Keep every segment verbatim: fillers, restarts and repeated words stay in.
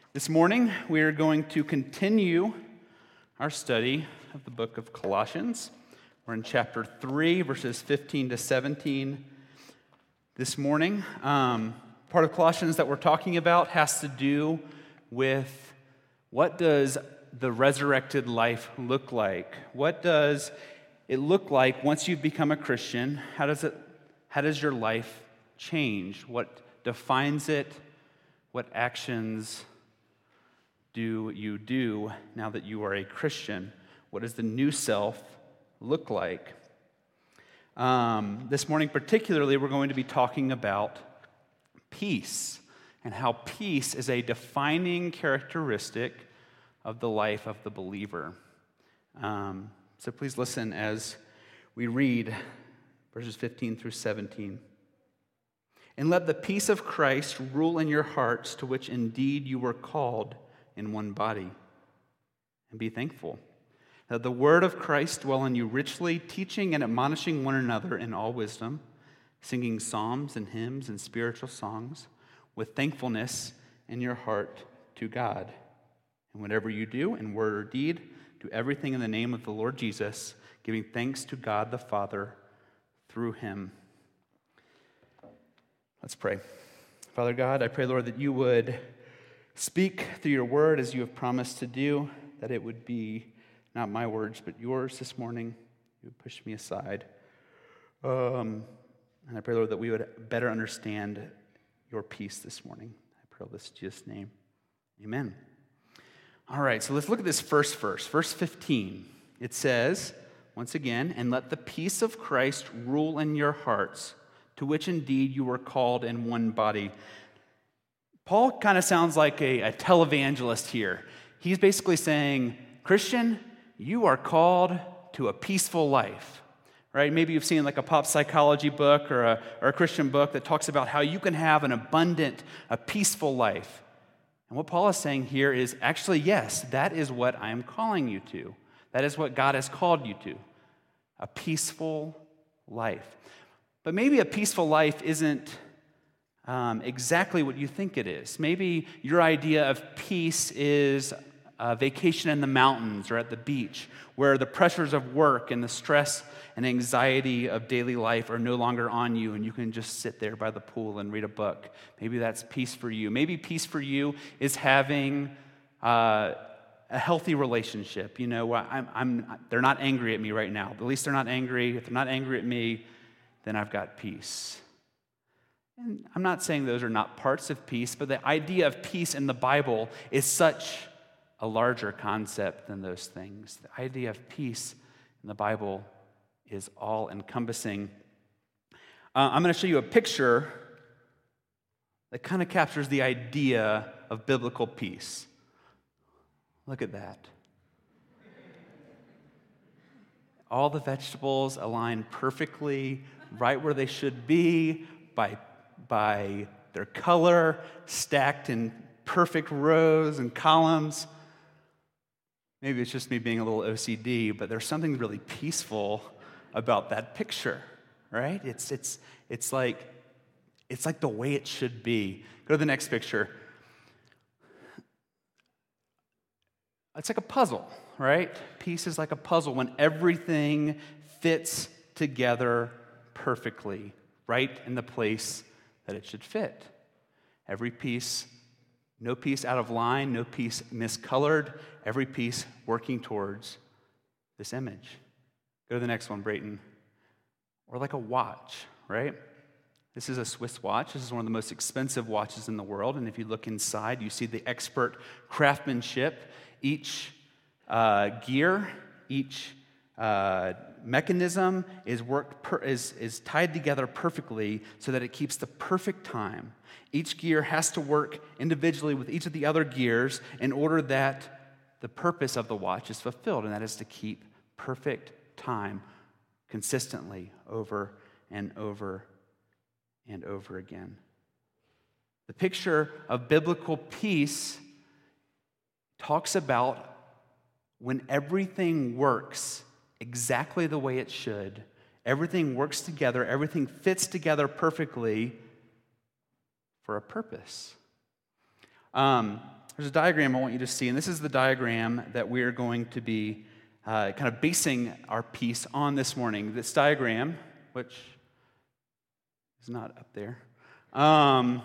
This morning, we are going to continue our study of the book of Colossians. We're in chapter three, verses fifteen to seventeen this morning. Um, part of Colossians that we're talking about has to do with what does the resurrected life look like? What does it look like once you've become a Christian? How does it? How does your life change? What defines it? What actions do you do now that you are a Christian? What does the new self look like? Um, this morning particularly, we're going to be talking about peace and how peace is a defining characteristic of the life of the believer. Um, so please listen as we read verses fifteen through seventeen. And let the peace of Christ rule in your hearts, to which indeed you were called in one body. And be thankful. Let the word of Christ dwell in you richly, teaching and admonishing one another in all wisdom, singing psalms and hymns and spiritual songs with thankfulness in your heart to God. And whatever you do in word or deed, do everything in the name of the Lord Jesus, giving thanks to God the Father through him. Let's pray. Father God, I pray, Lord, that you would speak through your word as you have promised to do, that it would be not my words, but yours this morning. You would push me aside. Um, and I pray, Lord, that we would better understand your peace this morning. I pray all this in Jesus' name. Amen. All right, so let's look at this first verse, verse fifteen. It says, once again, and let the peace of Christ rule in your hearts, to which indeed you were called in one body. Paul kind of sounds like a, a televangelist here. He's basically saying, Christian, you are called to a peaceful life, right? Maybe you've seen like a pop psychology book or a, or a Christian book that talks about how you can have an abundant, a peaceful life. And what Paul is saying here is actually, yes, that is what I am calling you to. That is what God has called you to, a peaceful life. But maybe a peaceful life isn't um, exactly what you think it is. Maybe your idea of peace is a vacation in the mountains or at the beach, where the pressures of work and the stress and anxiety of daily life are no longer on you, and you can just sit there by the pool and read a book. Maybe that's peace for you. Maybe peace for you is having uh, a healthy relationship. You know, I'm, I'm, they're not angry at me right now. At least they're not angry. If they're not angry at me, then I've got peace. And I'm not saying those are not parts of peace, but the idea of peace in the Bible is such a larger concept than those things. The idea of peace in the Bible is all-encompassing. Uh, I'm going to show you a picture that kind of captures the idea of biblical peace. Look at that. All the vegetables align perfectly, right where they should be, by, by their color, stacked in perfect rows and columns. Maybe it's just me being a little O C D, but there's something really peaceful about that picture, right? It's it's it's like it's like the way it should be. Go to the next picture. It's like a puzzle, right? Peace is like a puzzle when everything fits together perfectly, right in the place that it should fit. Every piece, no piece out of line, no piece miscolored, every piece working towards this image. Go to the next one, Brayton. Or like a watch, right? This is a Swiss watch. This is one of the most expensive watches in the world. And if you look inside, you see the expert craftsmanship. Each uh, gear, each uh, mechanism is worked per, is, is tied together perfectly so that it keeps the perfect time. Each gear has to work individually with each of the other gears in order that the purpose of the watch is fulfilled, and that is to keep perfect time consistently over and over and over again. The picture of biblical peace talks about when everything works exactly the way it should, everything works together, everything fits together perfectly for a purpose. Um, there's a diagram I want you to see, and this is the diagram that we're going to be uh, kind of basing our piece on this morning. This diagram, which is not up there, um,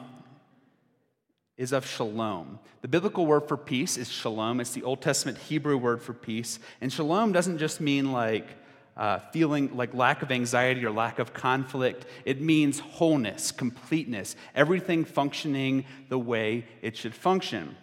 is of shalom. The biblical word for peace is shalom. It's the Old Testament Hebrew word for peace. And shalom doesn't just mean like uh, feeling like lack of anxiety or lack of conflict. It means wholeness, completeness, everything functioning the way it should function.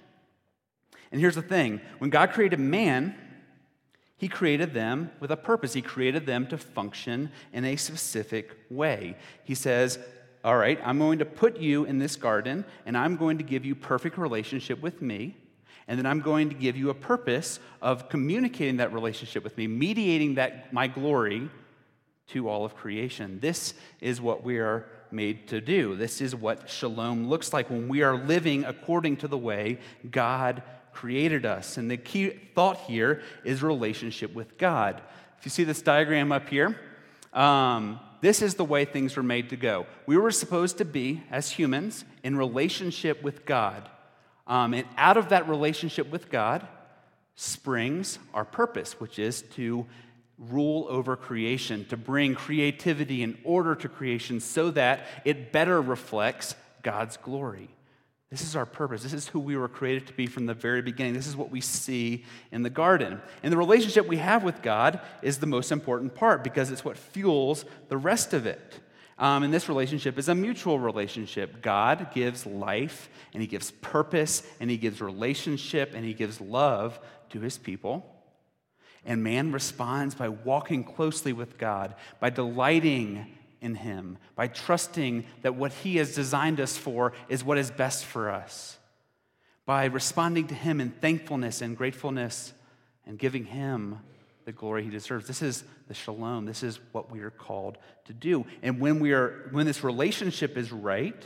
And here's the thing. When God created man, He created them with a purpose. He created them to function in a specific way. He says, all right, I'm going to put you in this garden, and I'm going to give you perfect relationship with me, and then I'm going to give you a purpose of communicating that relationship with me, mediating that my glory to all of creation. This is what we are made to do. This is what shalom looks like when we are living according to the way God created us. And the key thought here is relationship with God. If you see this diagram up here, um, this is the way things were made to go. We were supposed to be, as humans, in relationship with God. Um, and out of that relationship with God springs our purpose, which is to rule over creation, to bring creativity and order to creation so that it better reflects God's glory. This is our purpose. This is who we were created to be from the very beginning. This is what we see in the garden. And the relationship we have with God is the most important part because it's what fuels the rest of it. Um, and this relationship is a mutual relationship. God gives life, and He gives purpose, and He gives relationship, and He gives love to His people. And man responds by walking closely with God, by delighting in Him, by trusting that what He has designed us for is what is best for us, by responding to Him in thankfulness and gratefulness and giving Him the glory He deserves. This is the shalom. This is what we are called to do. And when we are, when this relationship is right,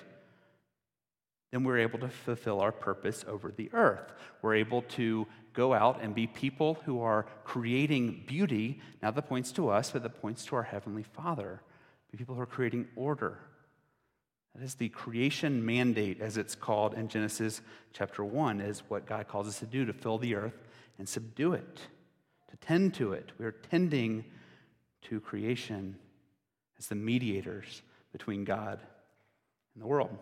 then we're able to fulfill our purpose over the earth. We're able to go out and be people who are creating beauty, not that points to us, but that points to our Heavenly Father. People who are creating order. That is the creation mandate, as it's called in Genesis chapter one, is what God calls us to do, to fill the earth and subdue it, to tend to it. We are tending to creation as the mediators between God and the world.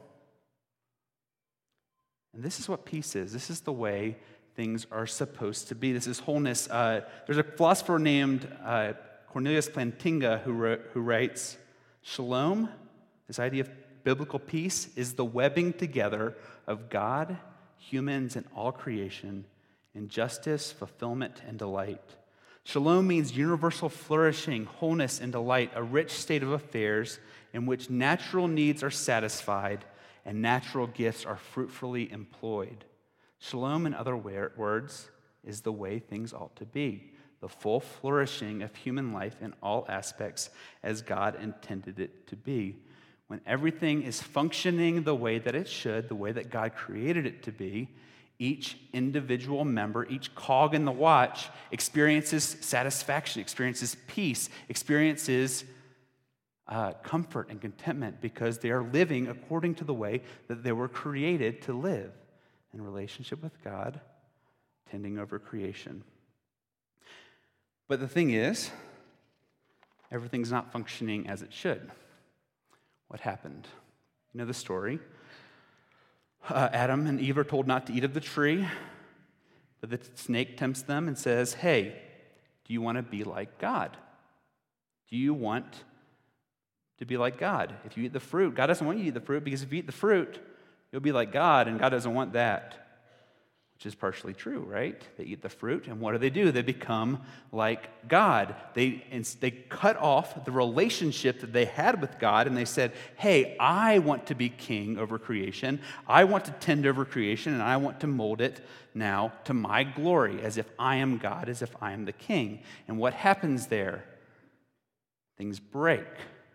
And this is what peace is. This is the way things are supposed to be. This is wholeness. Uh, there's a philosopher named uh, Cornelius Plantinga who, wrote, who writes, Shalom, this idea of biblical peace, is the webbing together of God, humans, and all creation in justice, fulfillment, and delight. Shalom means universal flourishing, wholeness, and delight, a rich state of affairs in which natural needs are satisfied and natural gifts are fruitfully employed. Shalom, in other words, is the way things ought to be. The full flourishing of human life in all aspects as God intended it to be. When everything is functioning the way that it should, the way that God created it to be, each individual member, each cog in the watch experiences satisfaction, experiences peace, experiences uh, comfort and contentment because they are living according to the way that they were created to live in relationship with God, tending over creation. But the thing is, everything's not functioning as it should. What happened? You know the story. Uh, Adam and Eve are told not to eat of the tree, but the snake tempts them and says, hey, do you want to be like God? Do you want to be like God? If you eat the fruit, God doesn't want you to eat the fruit because if you eat the fruit, you'll be like God, and God doesn't want that. Which is partially true, right? They eat the fruit, and what do they do? They become like God. They, they cut off the relationship that they had with God, and they said, hey, I want to be king over creation. I want to tend over creation, and I want to mold it now to my glory, as if I am God, as if I am the king. And what happens there? Things break.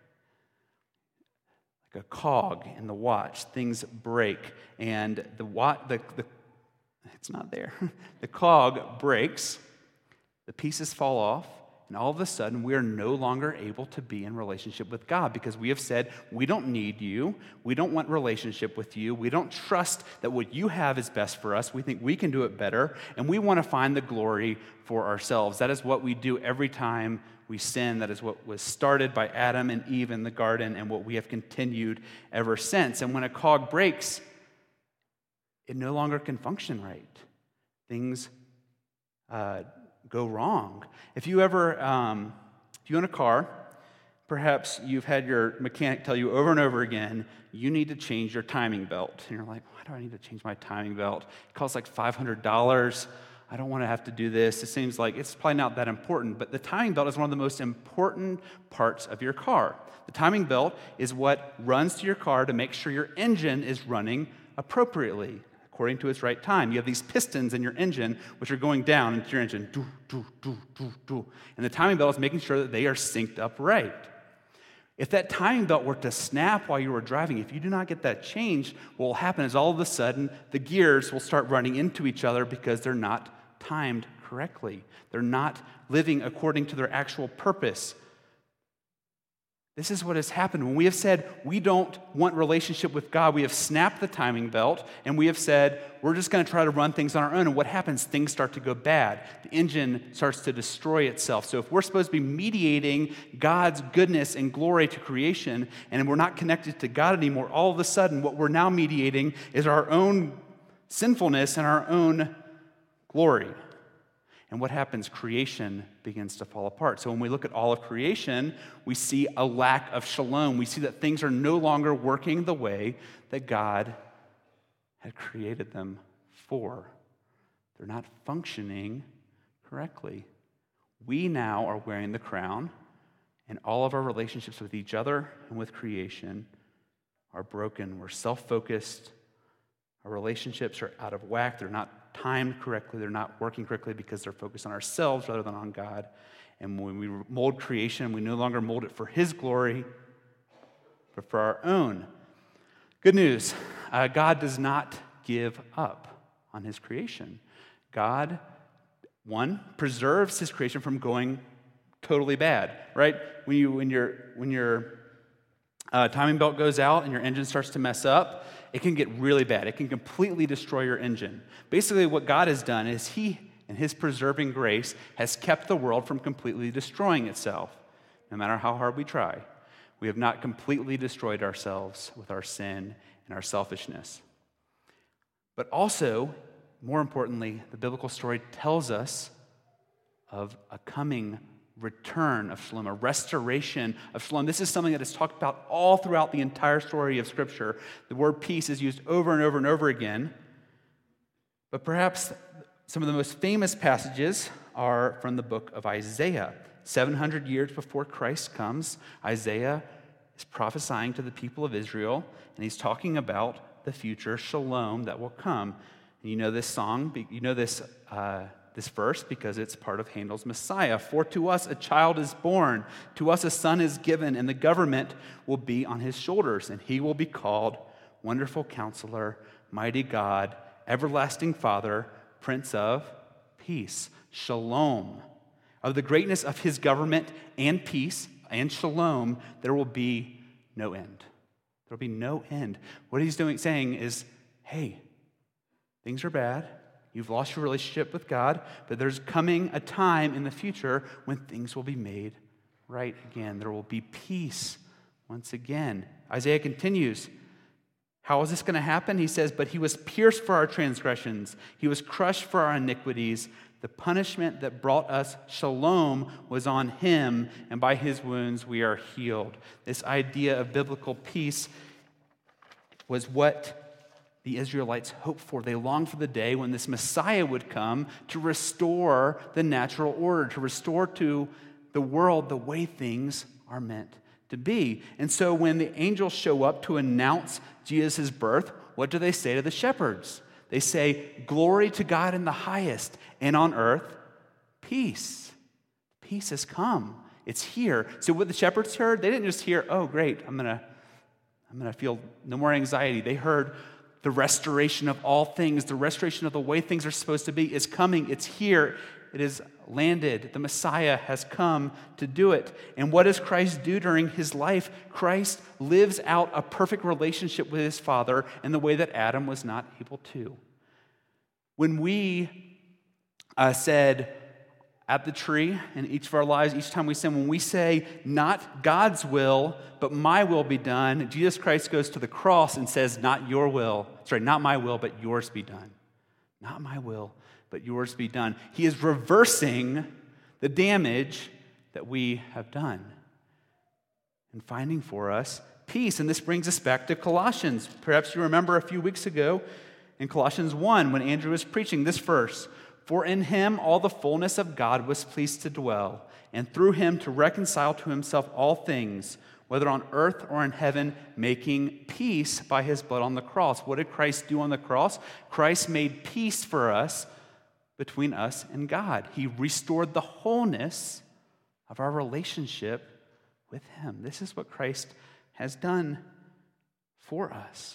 Like a cog in the watch, things break, and the watch, the, the It's not there. The cog breaks, the pieces fall off, And all of a sudden, we are no longer able to be in relationship with God because we have said, we don't need you. We don't want relationship with you. We don't trust that what you have is best for us. We think we can do it better. And we want to find the glory for ourselves. That is what we do every time we sin. That is what was started by Adam and Eve in the garden and what we have continued ever since. And when a cog breaks, it no longer can function right. Things uh, go wrong. If you ever, um, if you own a car, perhaps you've had your mechanic tell you over and over again, you need to change your timing belt. And you're like, why do I need to change my timing belt? It costs like five hundred dollars. I don't want to have to do this. It seems like it's probably not that important, but the timing belt is one of the most important parts of your car. The timing belt is what runs to your car to make sure your engine is running appropriately, according to its right time. You have these pistons in your engine, which are going down into your engine, do, do, do, do, do. And the timing belt is making sure that they are synced up right. If that timing belt were to snap while you were driving, if you do not get that changed, what will happen is all of a sudden, the gears will start running into each other because they're not timed correctly. They're not living according to their actual purpose. This is what has happened. When we have said we don't want relationship with God, we have snapped the timing belt, and we have said we're just going to try to run things on our own. And what happens? Things start to go bad. The engine starts to destroy itself. So if we're supposed to be mediating God's goodness and glory to creation, and we're not connected to God anymore, all of a sudden what we're now mediating is our own sinfulness and our own glory. And what happens? Creation begins to fall apart. So when we look at all of creation, we see a lack of shalom. We see that things are no longer working the way that God had created them for. They're not functioning correctly. We now are wearing the crown, and all of our relationships with each other and with creation are broken. We're self-focused. Our relationships are out of whack. They're not timed correctly. They're not working correctly because they're focused on ourselves rather than on God. And when we mold creation, we no longer mold it for His glory, but for our own. Good news, uh, God does not give up on His creation. God, one, preserves His creation from going totally bad, right? When you when your when your uh, timing belt goes out and your engine starts to mess up, it can get really bad. It can completely destroy your engine. Basically, what God has done is He, in His preserving grace, has kept the world from completely destroying itself, no matter how hard we try. We have not completely destroyed ourselves with our sin and our selfishness. But also, more importantly, the biblical story tells us of a coming return of shalom, a restoration of shalom. This is something that is talked about all throughout the entire story of Scripture. The word peace is used over and over and over again. But perhaps some of the most famous passages are from the book of Isaiah. seven hundred years before Christ comes, Isaiah is prophesying to the people of Israel, and he's talking about the future shalom that will come. And you know this song, you know this uh, this verse because it's part of Handel's Messiah. For to us a child is born, to us a son is given, and the government will be on his shoulders, and he will be called Wonderful Counselor, Mighty God, Everlasting Father, Prince of Peace. Shalom. Of the greatness of his government and peace and shalom, there will be no end. There will be no end. What he's doing, saying is, hey, things are bad. You've lost your relationship with God, but there's coming a time in the future when things will be made right again. There will be peace once again. Isaiah continues. How is this going to happen? He says, but he was pierced for our transgressions. He was crushed for our iniquities. The punishment that brought us shalom was on him, and by his wounds we are healed. This idea of biblical peace was what the Israelites hoped for. They longed for the day when this Messiah would come to restore the natural order, to restore to the world the way things are meant to be. And so when the angels show up to announce Jesus' birth, what do they say to the shepherds? They say, glory to God in the highest, and on earth, peace. Peace has come. It's here. So what the shepherds heard, they didn't just hear, oh, great, I'm going to I'm going to feel no more anxiety. They heard the restoration of all things, the restoration of the way things are supposed to be is coming. It's here. It is landed. The Messiah has come to do it. And what does Christ do during his life? Christ lives out a perfect relationship with his Father in the way that Adam was not able to. When we uh, said at the tree in each of our lives, each time we sin, when we say, not God's will, but my will be done, Jesus Christ goes to the cross and says, not your will, sorry, not my will, but yours be done. Not my will, but yours be done. He is reversing the damage that we have done and finding for us peace. And this brings us back to Colossians. Perhaps you remember a few weeks ago in Colossians one when Andrew was preaching this verse. For in him all the fullness of God was pleased to dwell, and through him to reconcile to himself all things, whether on earth or in heaven, making peace by his blood on the cross. What did Christ do on the cross? Christ made peace for us between us and God. He restored the wholeness of our relationship with him. This is what Christ has done for us.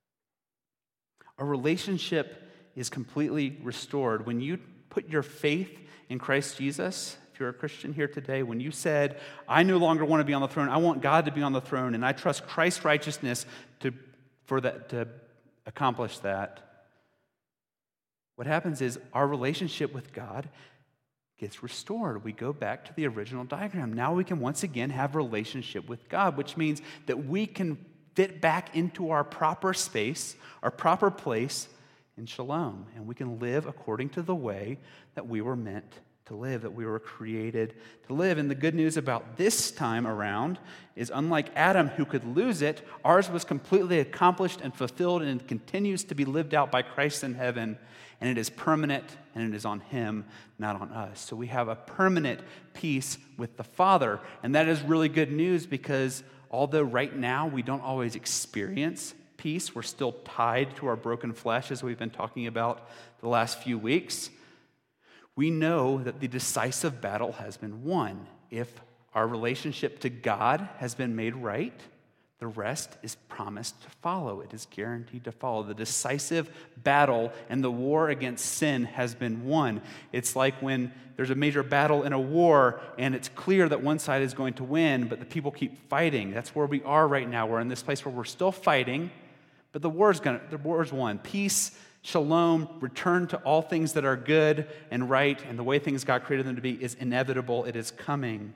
Our relationship is completely restored. When you put your faith in Christ Jesus, if you're a Christian here today, when you said, I no longer want to be on the throne, I want God to be on the throne, and I trust Christ's righteousness to, for that, to accomplish that, what happens is our relationship with God gets restored. We go back to the original diagram. Now we can once again have a relationship with God, which means that we can fit back into our proper space, our proper place in shalom, and we can live according to the way that we were meant to live, that we were created to live. And the good news about this time around is, unlike Adam, who could lose it, ours was completely accomplished and fulfilled, and it continues to be lived out by Christ in heaven, and it is permanent, and it is on him, not on us. So we have a permanent peace with the Father, and that is really good news, because although right now we don't always experience peace, we're still tied to our broken flesh, as we've been talking about the last few weeks. We know that the decisive battle has been won. If our relationship to God has been made right, the rest is promised to follow. It is guaranteed to follow. The decisive battle and the war against sin has been won. It's like when there's a major battle in a war and it's clear that one side is going to win, but the people keep fighting. That's where we are right now. We're in this place where we're still fighting, but the war's gonna, the war's won. Peace, shalom, return to all things that are good and right, and the way things God created them to be is inevitable. It is coming.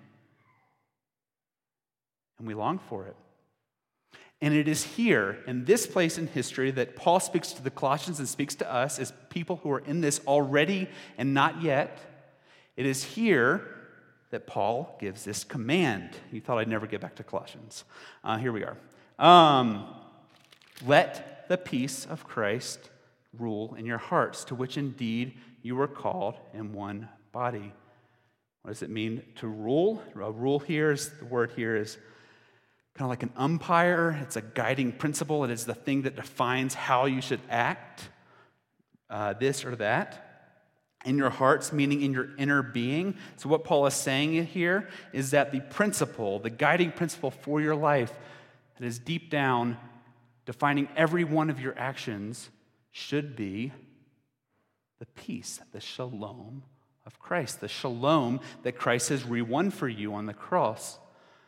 And we long for it. And it is here, in this place in history, that Paul speaks to the Colossians and speaks to us as people who are in this already and not yet. It is here that Paul gives this command. You thought I'd never get back to Colossians. Uh, here we are. Um... Let the peace of Christ rule in your hearts, to which indeed you were called in one body. What does it mean to rule? A rule here is, the word here is kind of like an umpire. It's a guiding principle. It is the thing that defines how you should act, uh, this or that. In your hearts, meaning in your inner being. So what Paul is saying here is that the principle, the guiding principle for your life that is deep down defining every one of your actions should be the peace, the shalom of Christ, the shalom that Christ has re-won for you on the cross.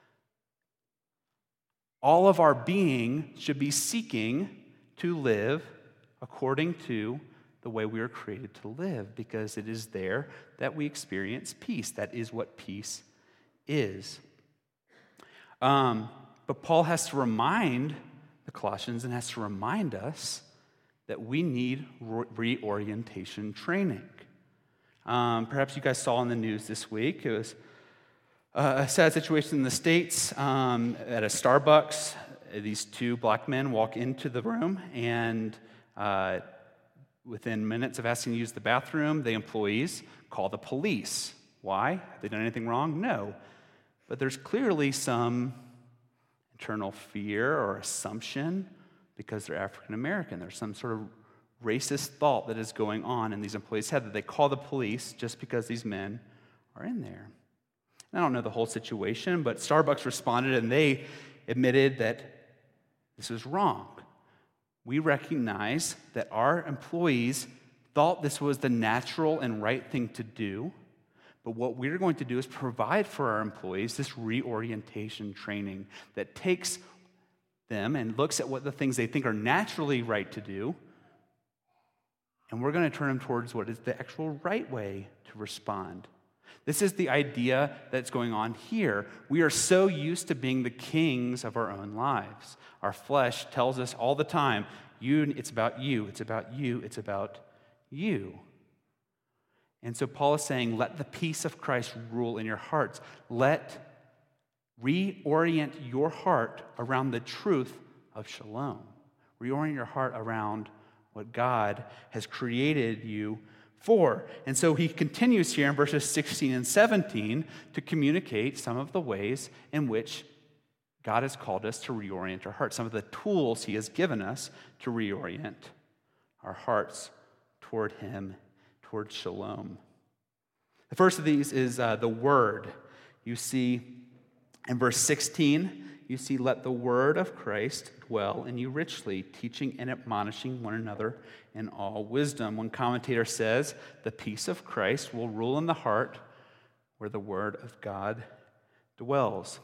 All of our being should be seeking to live according to the way we were created to live, because it is there that we experience peace. That is what peace is. Um, but Paul has to remind the Colossians and has to remind us that we need re- reorientation training. Um, perhaps you guys saw in the news this week, it was a sad situation in the States. Um, at a Starbucks, these two black men walk into the room, and uh, within minutes of asking to use the bathroom, the employees call the police. Why? Have they done anything wrong? No. But there's clearly some internal fear or assumption because they're African American. There's some sort of racist thought that is going on in these employees' head that they call the police just because these men are in there. And I don't know the whole situation, but Starbucks responded and they admitted that this is wrong. We recognize that our employees thought this was the natural and right thing to do. But what we're going to do is provide for our employees this reorientation training that takes them and looks at what the things they think are naturally right to do, and we're going to turn them towards what is the actual right way to respond. This is the idea that's going on here. We are so used to being the kings of our own lives. Our flesh tells us all the time, you, it's about you, it's about you, it's about you. And so Paul is saying, let the peace of Christ rule in your hearts. Let reorient your heart around the truth of shalom. Reorient your heart around what God has created you for. And so he continues here in verses sixteen and seventeen to communicate some of the ways in which God has called us to reorient our hearts, some of the tools he has given us to reorient our hearts toward him, toward shalom. The first of these is uh, the word. You see in verse sixteen, you see, let the word of Christ dwell in you richly, teaching and admonishing one another in all wisdom. One commentator says, the peace of Christ will rule in the heart where the word of God dwells.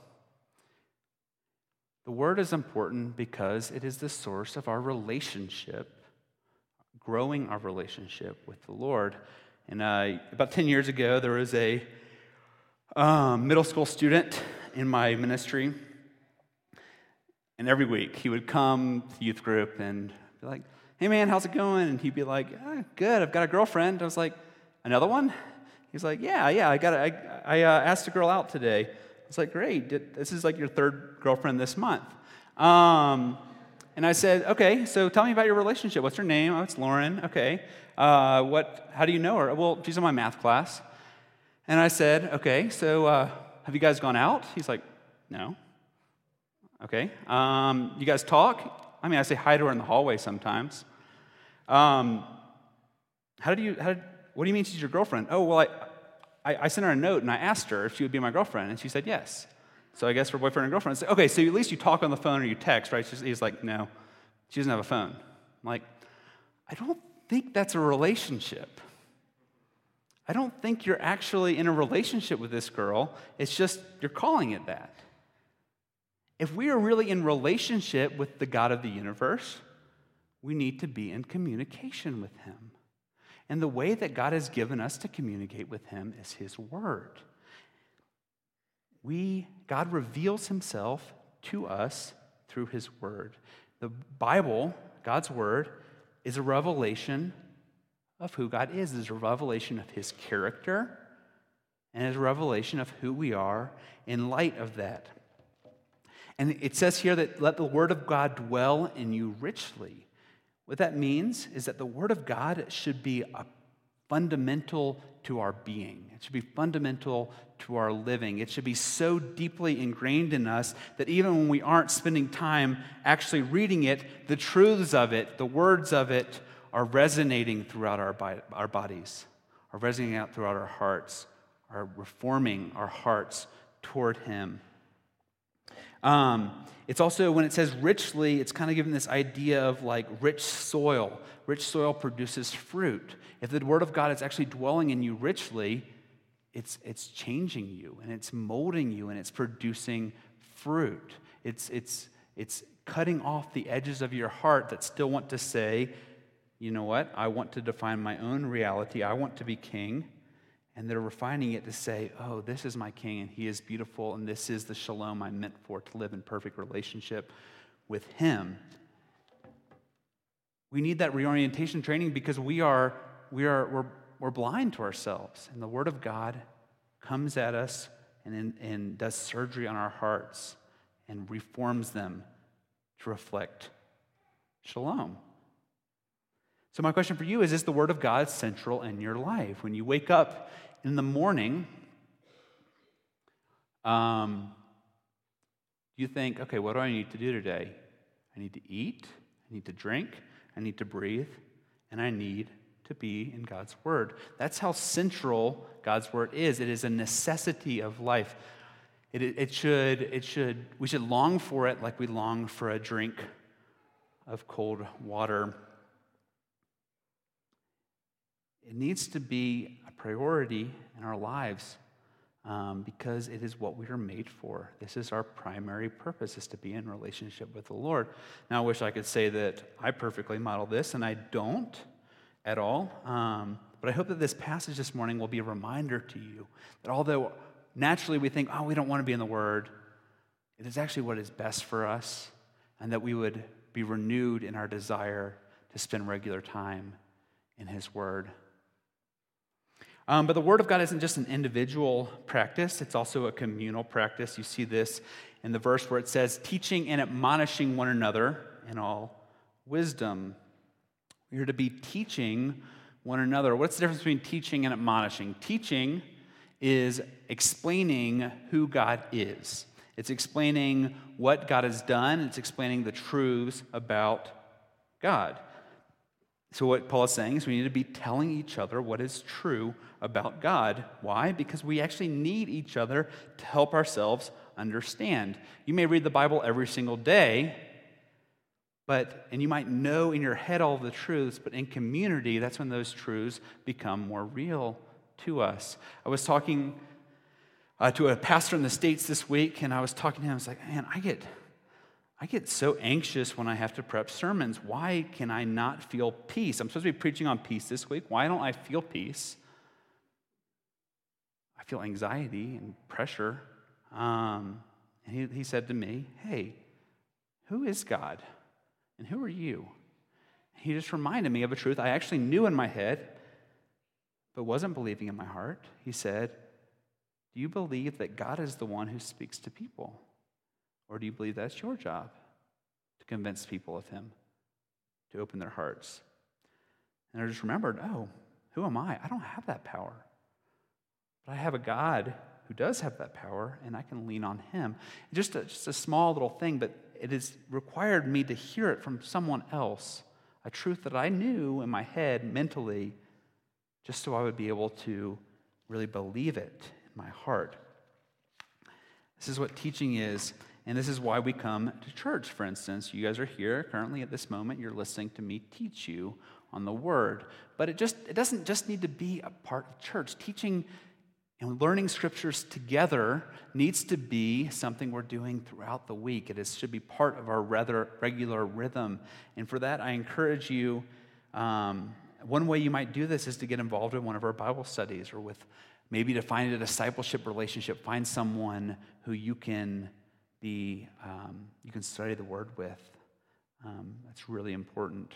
The word is important because it is the source of our relationship, growing our relationship with the Lord. And uh, about ten years ago, there was a um, middle school student in my ministry. And every week, he would come to youth group and be like, hey man, how's it going? And he'd be like, ah, good, I've got a girlfriend. I was like, another one? He's like, yeah, yeah, I got. I, I uh, asked a girl out today. I was like, great, this is like your third girlfriend this month. Um, and I said, okay, so tell me about your relationship. What's her name? Oh, it's Lauren. Okay. Uh, what? How do you know her? Well, she's in my math class. And I said, okay, so uh, have you guys gone out? He's like, no. Okay. Um, you guys talk? I mean, I say hi to her in the hallway sometimes. Um, how did you, how did, what do you mean she's your girlfriend? Oh, well, I, I, I sent her a note and I asked her if she would be my girlfriend, and she said yes. So I guess we're boyfriend and girlfriend. I said, okay, so at least you talk on the phone or you text, right? She's, he's like, no, she doesn't have a phone. I'm like, I don't think that's a relationship. I don't think you're actually in a relationship with this girl. It's just you're calling it that. If we are really in relationship with the God of the universe, we need to be in communication with him. And the way that God has given us to communicate with him is his word. We, God reveals himself to us through his word. The Bible, God's word, is a revelation of who God is. It is a revelation of his character, and is a revelation of who we are in light of that. And it says here that let the word of God dwell in you richly. What that means is that the word of God should be a fundamental to our being. It should be fundamental to our living. It should be so deeply ingrained in us that even when we aren't spending time actually reading it, the truths of it, the words of it, are resonating throughout our, our bodies, are resonating out throughout our hearts, are reforming our hearts toward him. Um, it's also, when it says richly, it's kind of giving this idea of like rich soil. Rich soil produces fruit. If the word of God is actually dwelling in you richly, it's it's changing you, and it's molding you, and it's producing fruit. It's it's it's cutting off the edges of your heart that still want to say, you know what, I want to define my own reality. I want to be king. And they're refining it to say, oh, this is my king, and he is beautiful, and this is the shalom I'm meant for, to live in perfect relationship with him. We need that reorientation training because we are, we are, we're, we're blind to ourselves. And the word of God comes at us and, and does surgery on our hearts and reforms them to reflect shalom. So my question for you is, is the word of God central in your life? When you wake up in the morning, um, you think, okay, what do I need to do today? I need to eat, I need to drink, I need to breathe, and I need to be in God's word. That's how central God's word is. It is a necessity of life. It, it should, it should, we should long for it like we long for a drink of cold water. it needs to be a priority in our lives um, because it is what we are made for. This is our primary purpose, is to be in relationship with the Lord. Now, I wish I could say that I perfectly model this, and I don't at all. Um, but I hope that this passage this morning will be a reminder to you that although naturally we think, oh, we don't want to be in the Word, it is actually what is best for us, and that we would be renewed in our desire to spend regular time in His Word. Um, but the Word of God isn't just an individual practice, it's also a communal practice. You see this in the verse where it says, teaching and admonishing one another in all wisdom. We are to be teaching one another. What's the difference between teaching and admonishing? Teaching is explaining who God is. It's explaining what God has done. It's explaining the truths about God. So what Paul is saying is we need to be telling each other what is true about God. Why? Because we actually need each other to help ourselves understand. You may read the Bible every single day, but and you might know in your head all of the truths, but in community, that's when those truths become more real to us. I was talking uh, to a pastor in the States this week, and I was talking to him. I was like, man, I get... I get so anxious when I have to prep sermons. Why can I not feel peace? I'm supposed to be preaching on peace this week. Why don't I feel peace? I feel anxiety and pressure. Um, and he, he said to me, hey, who is God? And who are you? He just reminded me of a truth I actually knew in my head, but wasn't believing in my heart. He said, do you believe that God is the one who speaks to people? Or do you believe that's your job to convince people of Him, to open their hearts? And I just remembered, oh, who am I? I don't have that power. But I have a God who does have that power, and I can lean on Him. Just a, just a small little thing, but it has required me to hear it from someone else, a truth that I knew in my head mentally, just so I would be able to really believe it in my heart. This is what teaching is. And this is why we come to church, for instance. You guys are here currently at this moment. You're listening to me teach you on the Word. But it just it doesn't just need to be a part of church. Teaching and learning Scriptures together needs to be something we're doing throughout the week. It is, should be part of our rather regular rhythm. And for that, I encourage you, um, one way you might do this is to get involved in one of our Bible studies, or with maybe to find a discipleship relationship. Find someone who you can Be, um, you can study the Word with. Um, that's really important.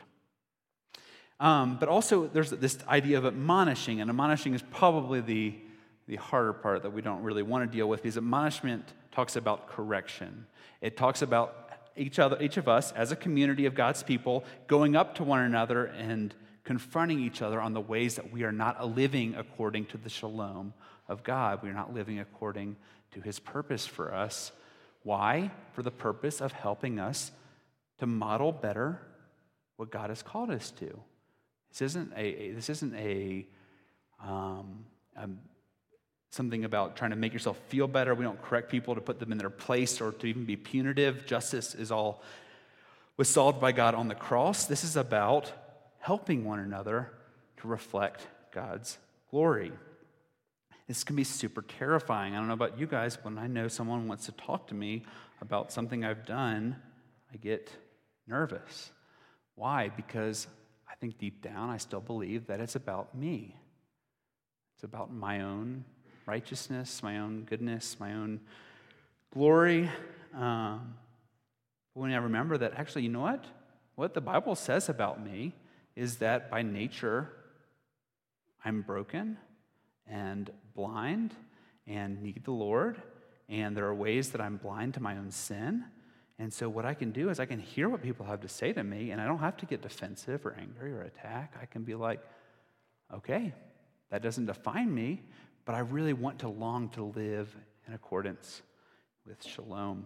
Um, but also, there's this idea of admonishing, and admonishing is probably the, the harder part that we don't really want to deal with, because admonishment talks about correction. It talks about each other, each of us as a community of God's people going up to one another and confronting each other on the ways that we are not living according to the shalom of God. We are not living according to His purpose for us. Why? For the purpose of helping us to model better what God has called us to. This isn't a, a this isn't a um, um, something about trying to make yourself feel better. We don't correct people to put them in their place or to even be punitive. Justice is all was solved by God on the cross. This is about helping one another to reflect God's glory. This can be super terrifying. I don't know about you guys, when I know someone wants to talk to me about something I've done, I get nervous. Why? Because I think deep down I still believe that it's about me. It's about my own righteousness, my own goodness, my own glory. Um, but when I remember that, actually, you know what? What the Bible says about me is that by nature, I'm broken and blind and need the Lord, and there are ways that I'm blind to my own sin. And so what I can do is I can hear what people have to say to me, and I don't have to get defensive or angry or attack. I can be like, okay, that doesn't define me, but I really want to long to live in accordance with shalom.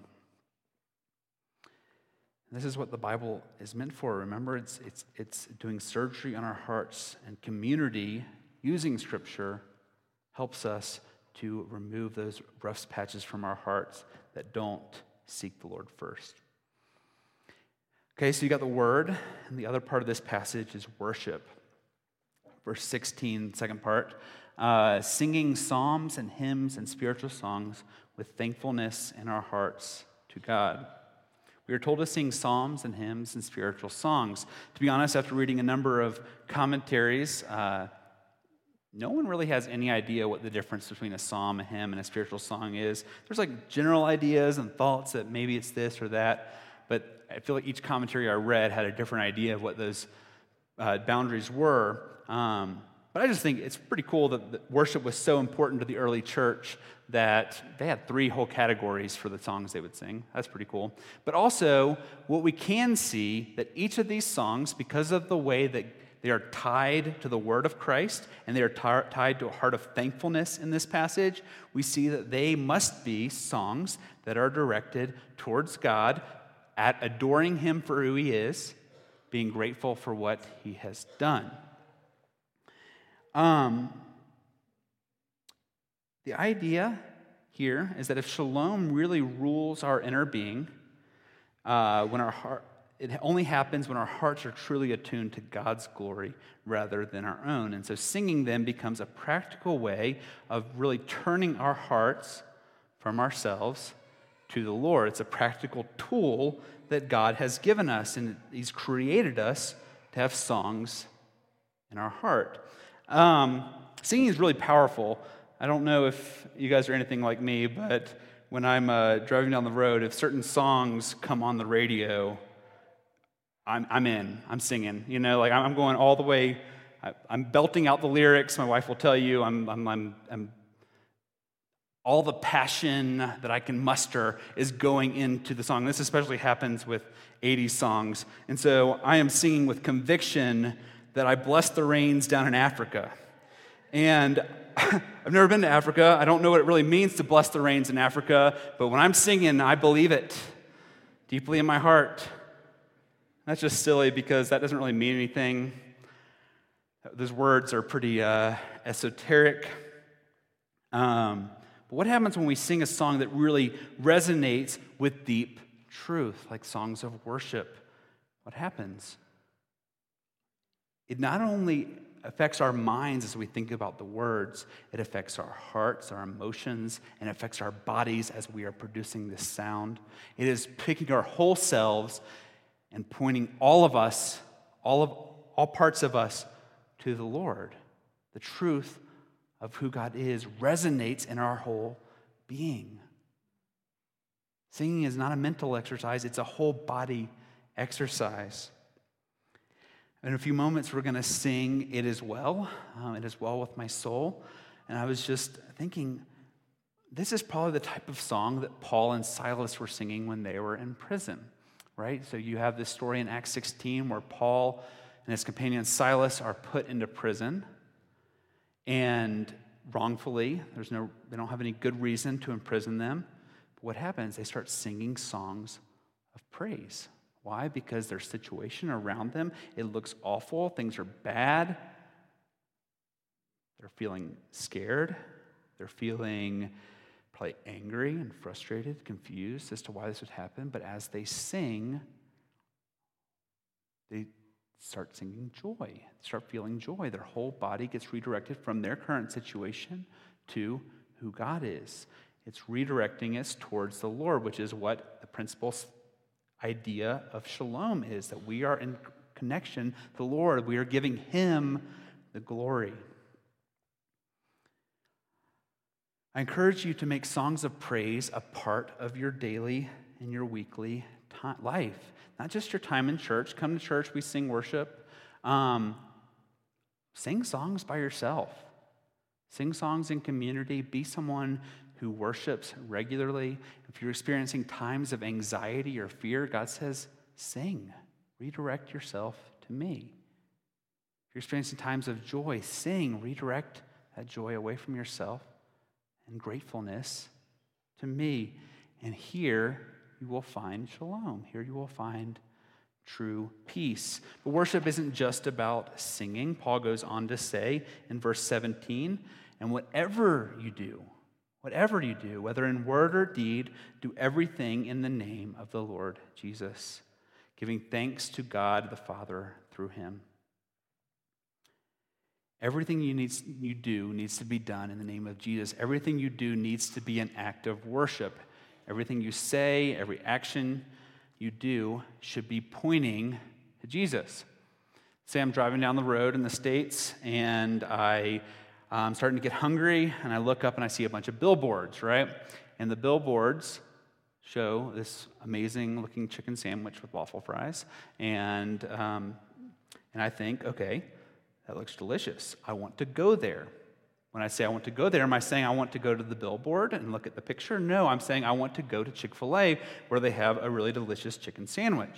And this is what the Bible is meant for. Remember, it's it's it's doing surgery on our hearts, and community using Scripture helps us to remove those rough patches from our hearts that don't seek the Lord first. Okay, so you got the Word, and the other part of this passage is worship. verse sixteen, second part, uh, singing psalms and hymns and spiritual songs with thankfulness in our hearts to God. We are told to sing psalms and hymns and spiritual songs. To be honest, after reading a number of commentaries, uh, no one really has any idea what the difference between a psalm, a hymn, and a spiritual song is. There's like general ideas and thoughts that maybe it's this or that, but I feel like each commentary I read had a different idea of what those uh, boundaries were. Um, but I just think it's pretty cool that, that worship was so important to the early church that they had three whole categories for the songs they would sing. That's pretty cool. But also, what we can see that each of these songs, because of the way that they are tied to the word of Christ, and they are t- tied to a heart of thankfulness in this passage, we see that they must be songs that are directed towards God, at adoring him for who he is, being grateful for what he has done. Um, the idea here is that if shalom really rules our inner being, uh, when our heart, it only happens when our hearts are truly attuned to God's glory rather than our own. And so singing then becomes a practical way of really turning our hearts from ourselves to the Lord. It's a practical tool that God has given us, and he's created us to have songs in our heart. Um, singing is really powerful. I don't know if you guys are anything like me, but when I'm uh, driving down the road, if certain songs come on the radio, I'm, I'm in. I'm singing. You know, like I'm going all the way. I, I'm belting out the lyrics. My wife will tell you. I'm, I'm, I'm, I'm all the passion that I can muster is going into the song. This especially happens with eighties songs. And so I am singing with conviction that I bless the rains down in Africa. And I've never been to Africa. I don't know what it really means to bless the rains in Africa. But when I'm singing, I believe it deeply in my heart. That's just silly because that doesn't really mean anything. Those words are pretty uh, esoteric. Um, but what happens when we sing a song that really resonates with deep truth, like songs of worship? What happens? It not only affects our minds as we think about the words, it affects our hearts, our emotions, and it affects our bodies as we are producing this sound. It is picking our whole selves and pointing all of us, all of all parts of us, to the Lord. The truth of who God is resonates in our whole being. Singing is not a mental exercise, it's a whole body exercise. In a few moments, we're going to sing It Is Well. Um, it is well with my soul. And I was just thinking, this is probably the type of song that Paul and Silas were singing when they were in prison, right? So you have this story in Acts sixteen where Paul and his companion Silas are put into prison, and wrongfully, there's no, they don't have any good reason to imprison them. But what happens? They start singing songs of praise. Why? Because their situation around them, it looks awful. Things are bad. They're feeling scared. They're feeling probably angry and frustrated, confused as to why this would happen. But as they sing, they start singing joy, start feeling joy. Their whole body gets redirected from their current situation to who God is. It's redirecting us towards the Lord, which is what the principal idea of shalom is, that we are in connection to the Lord. We are giving him the glory. I encourage you to make songs of praise a part of your daily and your weekly time, life. Not just your time in church. Come to church, we sing worship. Um, sing songs by yourself. Sing songs in community. Be someone who worships regularly. If you're experiencing times of anxiety or fear, God says, sing. Redirect yourself to me. If you're experiencing times of joy, sing. Redirect that joy away from yourself and gratefulness to me. And here you will find shalom. Here you will find true peace. But worship isn't just about singing. Paul goes on to say in verse seventeen, and whatever you do, whatever you do, whether in word or deed, do everything in the name of the Lord Jesus, giving thanks to God the Father through him. Everything you, needs, you do needs to be done in the name of Jesus. Everything you do needs to be an act of worship. Everything you say, every action you do should be pointing to Jesus. Say I'm driving down the road in the States, and I, I'm starting to get hungry, and I look up and I see a bunch of billboards, right? And the billboards show this amazing-looking chicken sandwich with waffle fries, and um, and I think, okay, that looks delicious. I want to go there. When I say I want to go there, am I saying I want to go to the billboard and look at the picture? No, I'm saying I want to go to Chick-fil-A where they have a really delicious chicken sandwich.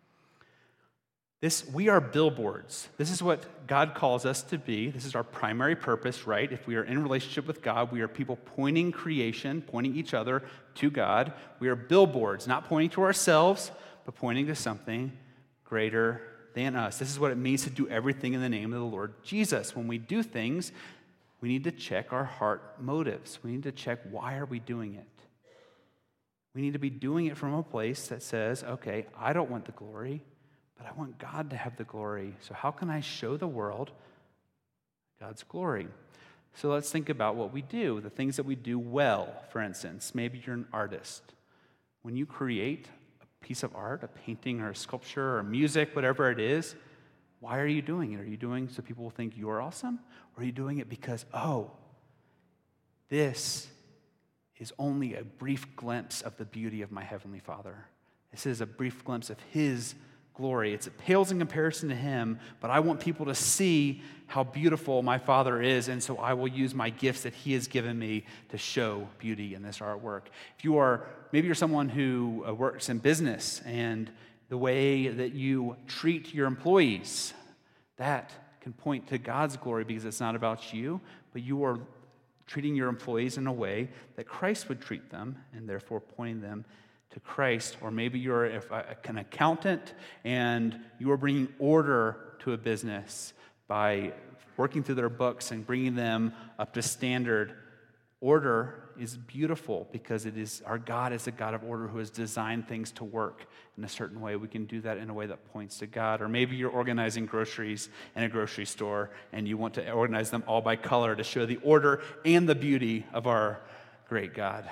This, we are billboards. This is what God calls us to be. This is our primary purpose, right? If we are in relationship with God, we are people pointing creation, pointing each other to God. We are billboards, not pointing to ourselves, but pointing to something greater than us. This is what it means to do everything in the name of the Lord Jesus. When we do things, we need to check our heart motives. We need to check, why are we doing it? We need to be doing it from a place that says, okay, I don't want the glory, but I want God to have the glory. So how can I show the world God's glory? So let's think about what we do, the things that we do well, for instance. Maybe you're an artist. When you create piece of art, a painting or a sculpture or music, whatever it is, why are you doing it? Are you doing so people will think you're awesome? Or are you doing it because, oh, this is only a brief glimpse of the beauty of my Heavenly Father. This is a brief glimpse of His glory. It's, it pales in comparison to Him, but I want people to see how beautiful my Father is, and so I will use my gifts that He has given me to show beauty in this artwork. If you are, maybe you're someone who uh, works in business, and the way that you treat your employees, that can point to God's glory because it's not about you, but you are treating your employees in a way that Christ would treat them, and therefore pointing them to Christ. Or maybe you're an accountant and you are bringing order to a business by working through their books and bringing them up to standard. Order is beautiful because it is our God is a God of order who has designed things to work in a certain way. We can do that in a way that points to God. Or maybe you're organizing groceries in a grocery store and you want to organize them all by color to show the order and the beauty of our great God.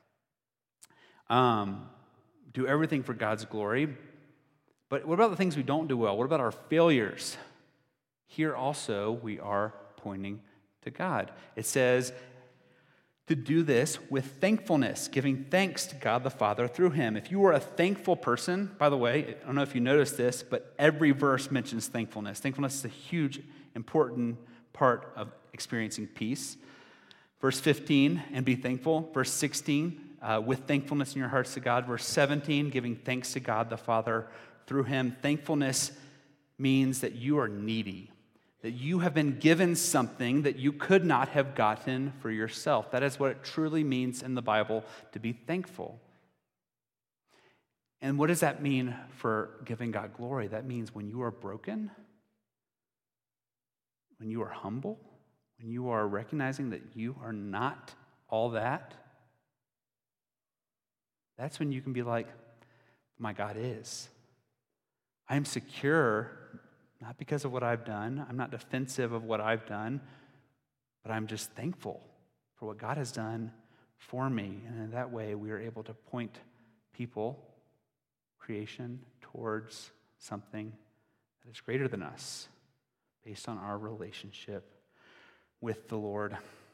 Um, do everything for God's glory. But what about the things we don't do well? What about our failures? Here also we are pointing to God. It says to do this with thankfulness, giving thanks to God the Father through Him. If you are a thankful person, by the way, I don't know if you noticed this, but every verse mentions thankfulness. Thankfulness is a huge, important part of experiencing peace. Verse fifteen, and be thankful. Verse sixteen, Uh, with thankfulness in your hearts to God. Verse seventeen, giving thanks to God the Father through Him. Thankfulness means that you are needy, that you have been given something that you could not have gotten for yourself. That is what it truly means in the Bible to be thankful. And what does that mean for giving God glory? That means when you are broken, when you are humble, when you are recognizing that you are not all that, that's when you can be like, my God is. I am secure, not because of what I've done. I'm not defensive of what I've done, but I'm just thankful for what God has done for me. And in that way, we are able to point people, creation, towards something that is greater than us based on our relationship with the Lord.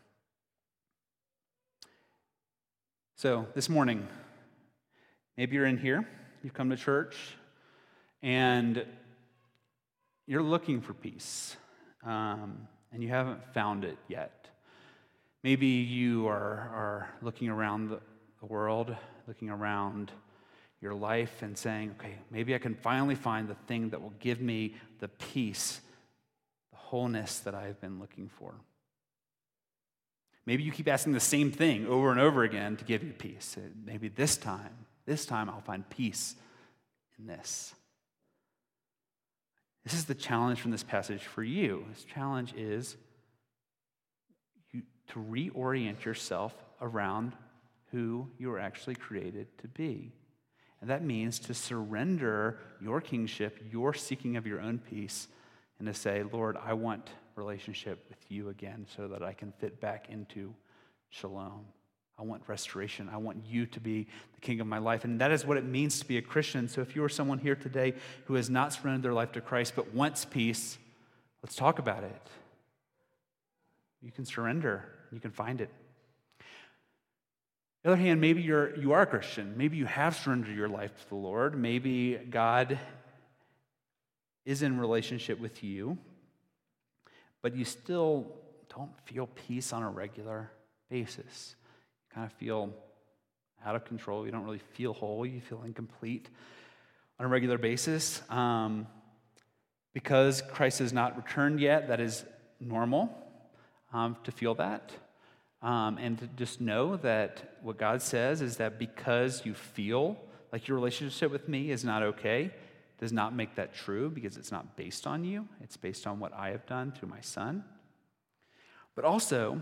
So this morning, maybe you're in here, you've come to church, and you're looking for peace, um, and you haven't found it yet. Maybe you are, are looking around the, the world, looking around your life and saying, okay, maybe I can finally find the thing that will give me the peace, the wholeness that I've been looking for. Maybe you keep asking the same thing over and over again to give you peace. Maybe this time, This time I'll find peace in this. This is the challenge from this passage for you. This challenge is you, to reorient yourself around who you are actually created to be. And that means to surrender your kingship, your seeking of your own peace, and to say, Lord, I want relationship with you again so that I can fit back into shalom. I want restoration. I want you to be the king of my life. And that is what it means to be a Christian. So if you are someone here today who has not surrendered their life to Christ but wants peace, let's talk about it. You can surrender. You can find it. On the other hand, maybe you're you are a Christian. Maybe you have surrendered your life to the Lord. Maybe God is in relationship with you, but you still don't feel peace on a regular basis. You kind of feel out of control. You don't really feel whole. You feel incomplete on a regular basis. Um, because Christ has not returned yet, that is normal um, to feel that. Um, and to just know that what God says is that because you feel like your relationship with me is not okay, does not make that true because it's not based on you. It's based on what I have done through my Son. But also,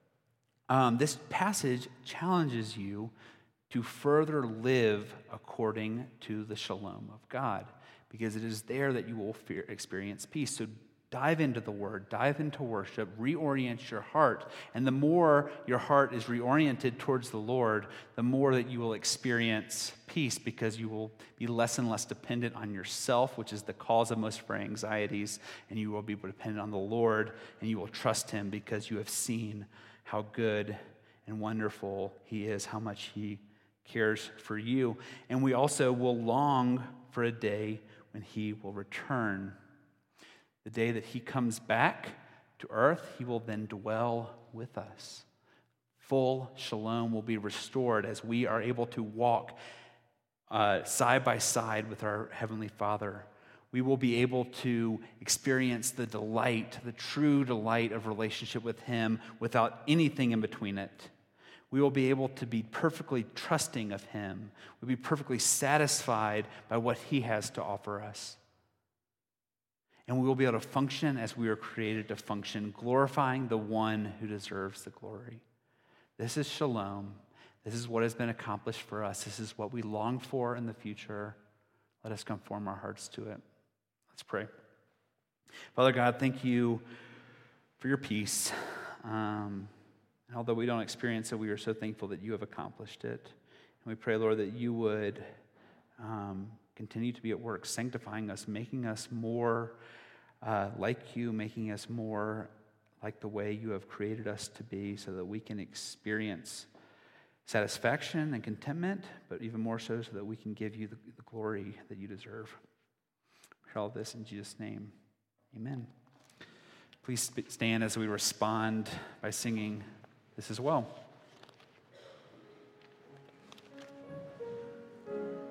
um, this passage challenges you to further live according to the shalom of God, because it is there that you will fear, experience peace. So dive into the Word, dive into worship, reorient your heart. And the more your heart is reoriented towards the Lord, the more that you will experience peace, because you will be less and less dependent on yourself, which is the cause of most of our anxieties, and you will be dependent on the Lord, and you will trust Him because you have seen how good and wonderful He is, how much He cares for you. And we also will long for a day when He will return. The day that He comes back to earth, He will then dwell with us. Full shalom will be restored as we are able to walk uh, side by side with our Heavenly Father. We will be able to experience the delight, the true delight of relationship with Him without anything in between it. We will be able to be perfectly trusting of Him. We'll be perfectly satisfied by what He has to offer us. And we will be able to function as we are created to function, glorifying the one who deserves the glory. This is shalom. This is what has been accomplished for us. This is what we long for in the future. Let us conform our hearts to it. Let's pray. Father God, thank you for your peace. Um, and although we don't experience it, we are so thankful that you have accomplished it. And we pray, Lord, that you would um, continue to be at work, sanctifying us, making us more Uh, like you, making us more like the way you have created us to be, so that we can experience satisfaction and contentment, but even more so, so that we can give you the, the glory that you deserve. We pray all this in Jesus' name. Amen. Please stand as we respond by singing this as well.